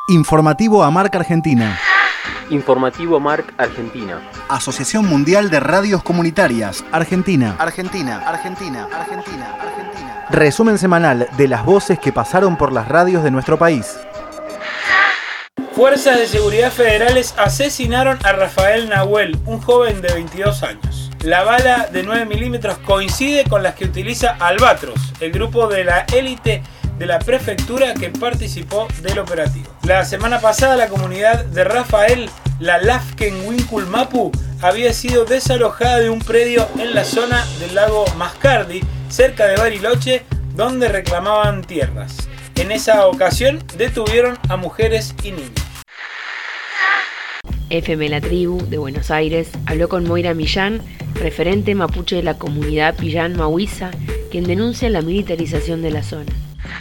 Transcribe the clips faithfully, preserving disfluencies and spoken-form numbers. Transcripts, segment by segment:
Informativo AMARC Argentina. Informativo AMARC Argentina. Asociación Mundial de Radios Comunitarias. Argentina. Argentina. Argentina. Argentina. Argentina. Resumen semanal de las voces que pasaron por las radios de nuestro país. Fuerzas de seguridad federales asesinaron a Rafael Nahuel, un joven de veintidós años. La bala de nueve milímetros coincide con las que utiliza Albatros, el grupo de la élite de la prefectura que participó del operativo. La semana pasada la comunidad de Rafael, la Lafkenwinkel-Mapu, había sido desalojada de un predio en la zona del lago Mascardi, cerca de Bariloche, donde reclamaban tierras. En esa ocasión detuvieron a mujeres y niños. F M La Tribu, de Buenos Aires, habló con Moira Millán, referente mapuche de la comunidad Pillán Mahuiza, quien denuncia la militarización de la zona.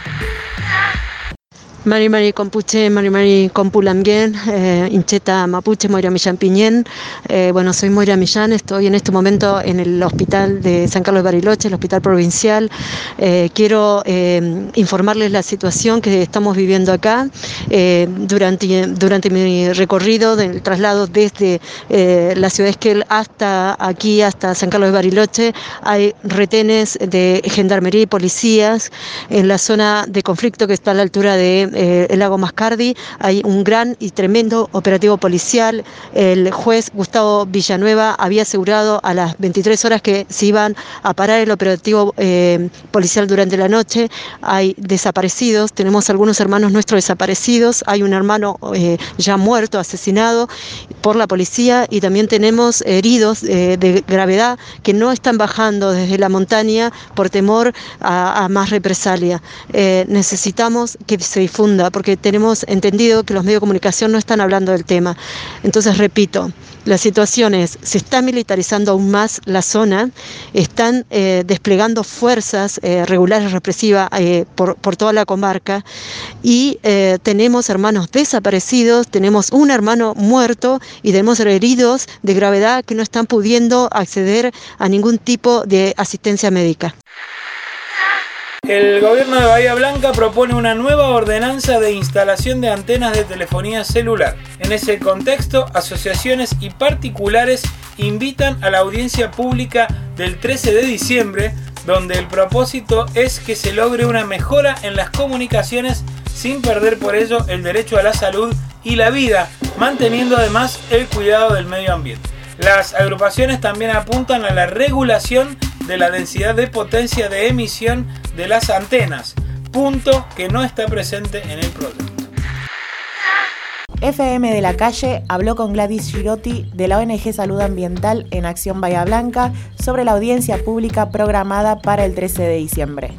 Mari Mari Compuche, Mari Mari Compulamguén, eh, Incheta Mapuche, Moira Millán Piñén. Eh, bueno, soy Moira Millán, estoy en este momento en el hospital de San Carlos de Bariloche, el hospital provincial. Eh, quiero eh, informarles la situación que estamos viviendo acá. Eh, durante, durante mi recorrido del traslado desde eh, la ciudad de Esquel hasta aquí, hasta San Carlos de Bariloche, hay retenes de gendarmería y policías en la zona de conflicto que está a la altura de Eh, el lago Mascardi. Hay un gran y tremendo operativo policial. El juez Gustavo Villanueva había asegurado a las veintitrés horas que se iban a parar el operativo eh, policial durante la noche. Hay desaparecidos, tenemos algunos hermanos nuestros desaparecidos, hay un hermano eh, ya muerto, asesinado por la policía, y también tenemos heridos eh, de gravedad que no están bajando desde la montaña por temor a, a más represalia. Eh, necesitamos que se difunda, porque tenemos entendido que los medios de comunicación no están hablando del tema. Entonces, repito, la situación es, se está militarizando aún más la zona, están eh, desplegando fuerzas eh, regulares represivas eh, por, por toda la comarca, y eh, tenemos hermanos desaparecidos, tenemos un hermano muerto y tenemos heridos de gravedad que no están pudiendo acceder a ningún tipo de asistencia médica. El gobierno de Bahía Blanca propone una nueva ordenanza de instalación de antenas de telefonía celular. En ese contexto, asociaciones y particulares invitan a la audiencia pública del trece de diciembre, donde el propósito es que se logre una mejora en las comunicaciones sin perder por ello el derecho a la salud y la vida, manteniendo además el cuidado del medio ambiente. Las agrupaciones también apuntan a la regulación de la densidad de potencia de emisión de las antenas, punto que no está presente en el proyecto. F M de la Calle habló con Gladys Girotti de la O N G Salud Ambiental en Acción Bahía Blanca sobre la audiencia pública programada para el trece de diciembre.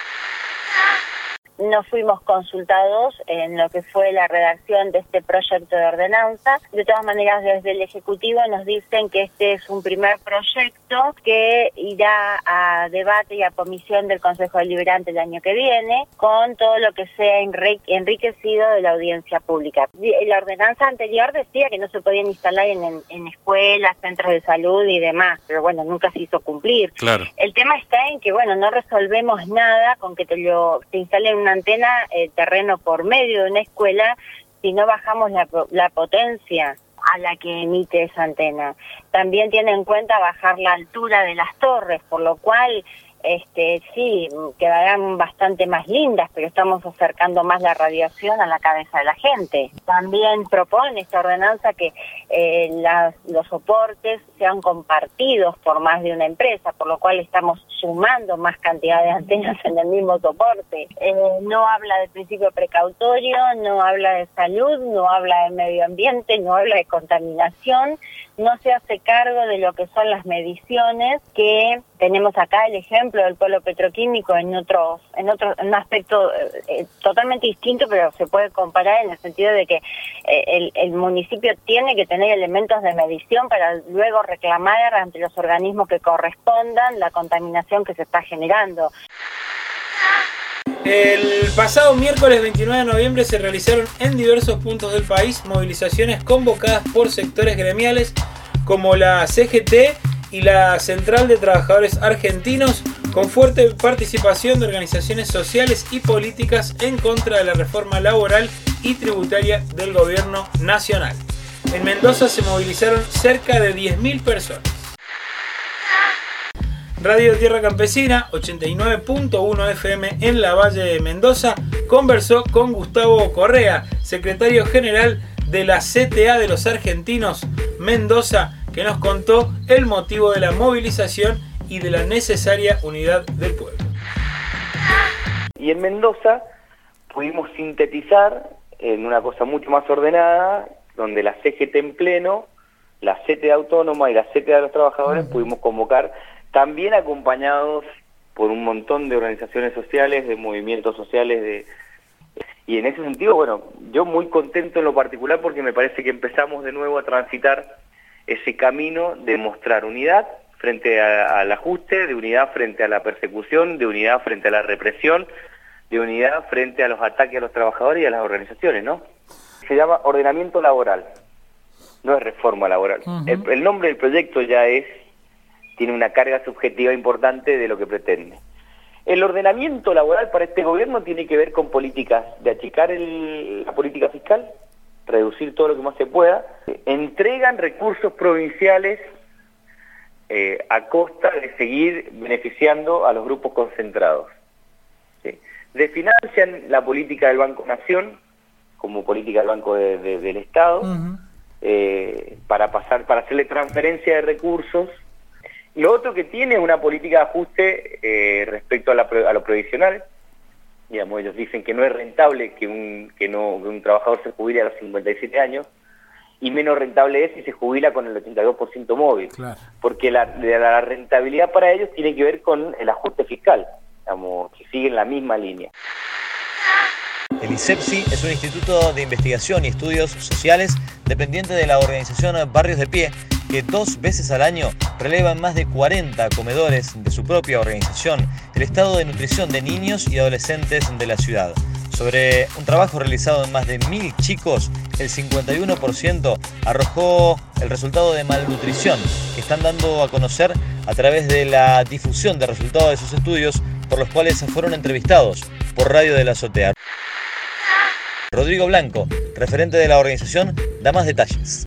No fuimos consultados en lo que fue la redacción de este proyecto de ordenanza. De todas maneras, desde el Ejecutivo nos dicen que este es un primer proyecto que irá a debate y a comisión del Consejo Deliberante el año que viene, con todo lo que sea enriquecido de la audiencia pública. La ordenanza anterior decía que no se podían instalar en, en, en escuelas, centros de salud y demás, pero bueno, nunca se hizo cumplir. Claro. El tema está en que, bueno, no resolvemos nada con que te lo te instalen una antena eh, terreno por medio de una escuela si no bajamos la, la potencia a la que emite esa antena. También tiene en cuenta bajar la altura de las torres, por lo cual este sí, quedarán bastante más lindas, pero estamos acercando más la radiación a la cabeza de la gente. También propone esta ordenanza que eh, las, los soportes sean compartidos por más de una empresa, por lo cual estamos sumando más cantidad de antenas en el mismo soporte. Eh, no habla de principio precautorio, no habla de salud, no habla de medio ambiente, no habla de contaminación, no se hace cargo de lo que son las mediciones, que tenemos acá el ejemplo del polo petroquímico en otros, en otro, en un aspecto eh, totalmente distinto, pero se puede comparar en el sentido de que eh, el, el municipio tiene que tener elementos de medición para luego reclamar ante los organismos que correspondan la contaminación que se está generando. El pasado miércoles veintinueve de noviembre se realizaron en diversos puntos del país movilizaciones convocadas por sectores gremiales como la C G T y la Central de Trabajadores Argentinos, con fuerte participación de organizaciones sociales y políticas en contra de la reforma laboral y tributaria del gobierno nacional. En Mendoza se movilizaron cerca de diez mil personas. Radio Tierra Campesina, ochenta y nueve punto uno F M en la Valle de Mendoza, conversó con Gustavo Correa, secretario general de la C T A de los Argentinos Mendoza, que nos contó el motivo de la movilización y de la necesaria unidad del pueblo. Y en Mendoza pudimos sintetizar en una cosa mucho más ordenada, donde la C G T en pleno, la C T A autónoma y la C T A de los trabajadores uh-huh. pudimos convocar, también acompañados por un montón de organizaciones sociales, de movimientos sociales, de y en ese sentido, bueno, yo muy contento en lo particular porque me parece que empezamos de nuevo a transitar ese camino de mostrar unidad frente a, al ajuste, de unidad frente a la persecución, de unidad frente a la represión, de unidad frente a los ataques a los trabajadores y a las organizaciones, ¿no? Se llama ordenamiento laboral, no es reforma laboral. Uh-huh. el, el nombre del proyecto ya es tiene una carga subjetiva importante de lo que pretende. El ordenamiento laboral para este gobierno tiene que ver con políticas de achicar el, la política fiscal, reducir todo lo que más se pueda, entregan recursos provinciales eh, a costa de seguir beneficiando a los grupos concentrados. ¿Sí? Desfinancian la política del Banco Nación como política del Banco de, de, del Estado, uh-huh. eh, para pasar, para hacerle transferencia de recursos. Lo otro que tiene es una política de ajuste eh, respecto a, la, a lo previsional. Digamos, ellos dicen que no es rentable que un, que no, que un trabajador se jubile a los cincuenta y siete años, y menos rentable es si se jubila con el ochenta y dos por ciento móvil. Claro. Porque la, la, la rentabilidad para ellos tiene que ver con el ajuste fiscal, digamos, que sigue en la misma línea. El ISEPSI es un instituto de investigación y estudios sociales dependiente de la organización Barrios de Pie, que dos veces al año releva en más de cuarenta comedores de su propia organización el estado de nutrición de niños y adolescentes de la ciudad. Sobre un trabajo realizado en más de mil chicos, el cincuenta y uno por ciento arrojó el resultado de malnutrición, que están dando a conocer a través de la difusión de resultados de sus estudios, por los cuales fueron entrevistados por Radio de la Azotea. Rodrigo Blanco, referente de la organización, da más detalles.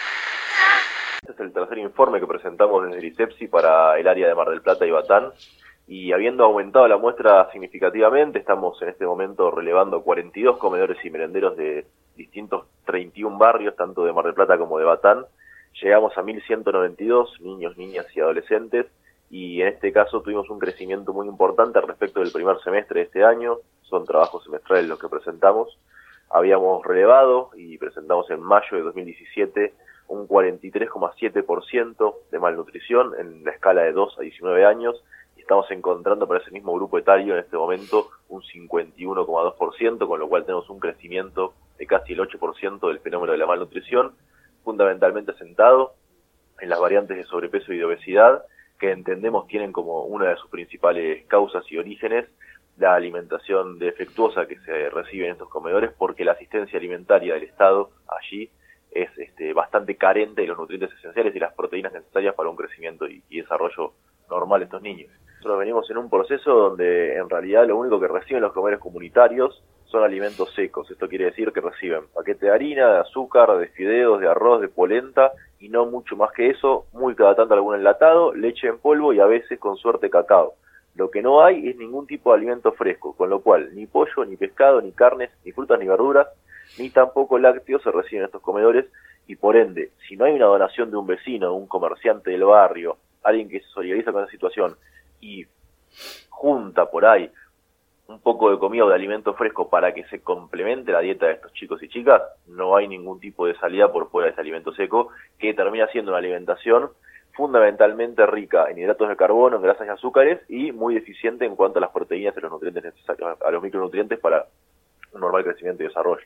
Este es el tercer informe que presentamos desde el ISEPSI para el área de Mar del Plata y Batán, y habiendo aumentado la muestra significativamente, estamos en este momento relevando cuarenta y dos comedores y merenderos de distintos treinta y uno barrios, tanto de Mar del Plata como de Batán. Llegamos a mil ciento noventa y dos niños, niñas y adolescentes, y en este caso tuvimos un crecimiento muy importante respecto del primer semestre de este año. Son trabajos semestrales los que presentamos. Habíamos relevado y presentamos en mayo de dos mil diecisiete un cuarenta y tres coma siete por ciento de malnutrición en la escala de dos a diecinueve años, y estamos encontrando para ese mismo grupo etario en este momento un cincuenta y uno coma dos por ciento, con lo cual tenemos un crecimiento de casi el ocho por ciento del fenómeno de la malnutrición, fundamentalmente asentado en las variantes de sobrepeso y de obesidad, que entendemos tienen como una de sus principales causas y orígenes la alimentación defectuosa que se recibe en estos comedores, porque la asistencia alimentaria del Estado allí es este, bastante carente de los nutrientes esenciales y las proteínas necesarias para un crecimiento y, y desarrollo normal de estos niños. Nosotros venimos en un proceso donde en realidad lo único que reciben los comedores comunitarios son alimentos secos. Esto quiere decir que reciben paquete de harina, de azúcar, de fideos, de arroz, de polenta, y no mucho más que eso, muy cada tanto algún enlatado, leche en polvo y a veces con suerte cacao. Lo que no hay es ningún tipo de alimento fresco, con lo cual ni pollo, ni pescado, ni carnes, ni frutas, ni verduras, ni tampoco lácteos se reciben en estos comedores, y por ende, si no hay una donación de un vecino, de un comerciante del barrio, alguien que se solidariza con esa situación y junta por ahí un poco de comida o de alimento fresco para que se complemente la dieta de estos chicos y chicas, no hay ningún tipo de salida por fuera de ese alimento seco, que termina siendo una alimentación fundamentalmente rica en hidratos de carbono, en grasas y azúcares, y muy deficiente en cuanto a las proteínas y los nutrientes necesarios, a los micronutrientes para un normal crecimiento y desarrollo.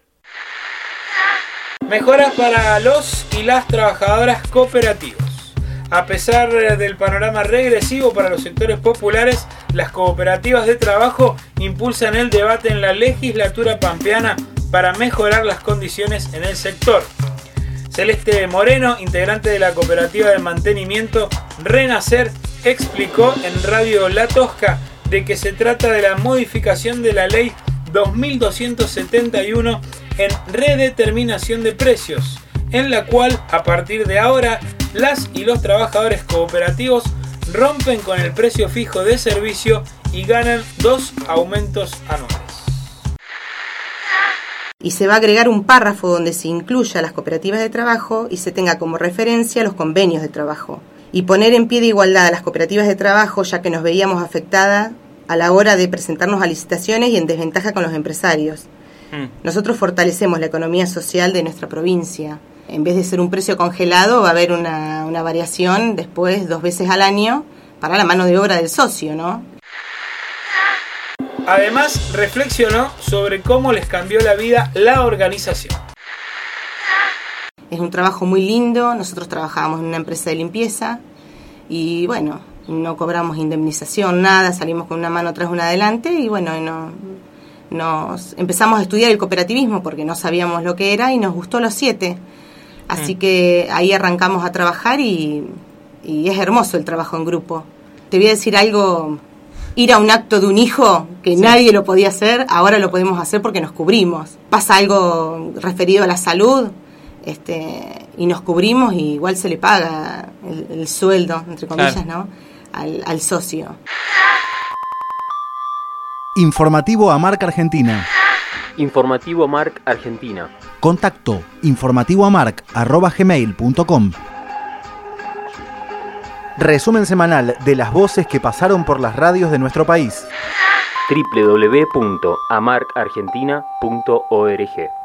Mejoras para los y las trabajadoras cooperativas. A pesar del panorama regresivo para los sectores populares, las cooperativas de trabajo impulsan el debate en la legislatura pampeana para mejorar las condiciones en el sector. Celeste Moreno, integrante de la cooperativa de mantenimiento Renacer, explicó en Radio La Tosca de que se trata de la modificación de la ley dos mil doscientos setenta y uno en redeterminación de precios, en la cual, a partir de ahora, las y los trabajadores cooperativos rompen con el precio fijo de servicio y ganan dos aumentos anuales. Y se va a agregar un párrafo donde se incluya las cooperativas de trabajo y se tenga como referencia los convenios de trabajo. Y poner en pie de igualdad a las cooperativas de trabajo, ya que nos veíamos afectadas a la hora de presentarnos a licitaciones y en desventaja con los empresarios. Mm. Nosotros fortalecemos la economía social de nuestra provincia. En vez de ser un precio congelado, va a haber una, una variación después dos veces al año para la mano de obra del socio, ¿no? Además, reflexionó sobre cómo les cambió la vida la organización. Es un trabajo muy lindo. Nosotros trabajábamos en una empresa de limpieza y bueno, no cobramos indemnización, nada, salimos con una mano atrás, una adelante y bueno, no, nos empezamos a estudiar el cooperativismo porque no sabíamos lo que era y nos gustó los siete. Así que ahí arrancamos a trabajar y, y es hermoso el trabajo en grupo. Te voy a decir algo, ir a un acto de un hijo que sí. Nadie lo podía hacer, ahora lo podemos hacer porque nos cubrimos. Pasa algo referido a la salud este, y nos cubrimos y igual se le paga el, el sueldo, entre comillas, claro. ¿no? Al, al socio. Informativo AMARC Argentina. Informativo AMARC Argentina. Contacto informativoamarc arroba gmail punto com. Resumen semanal de las voces que pasaron por las radios de nuestro país. doble u doble u doble u punto amarc argentina punto org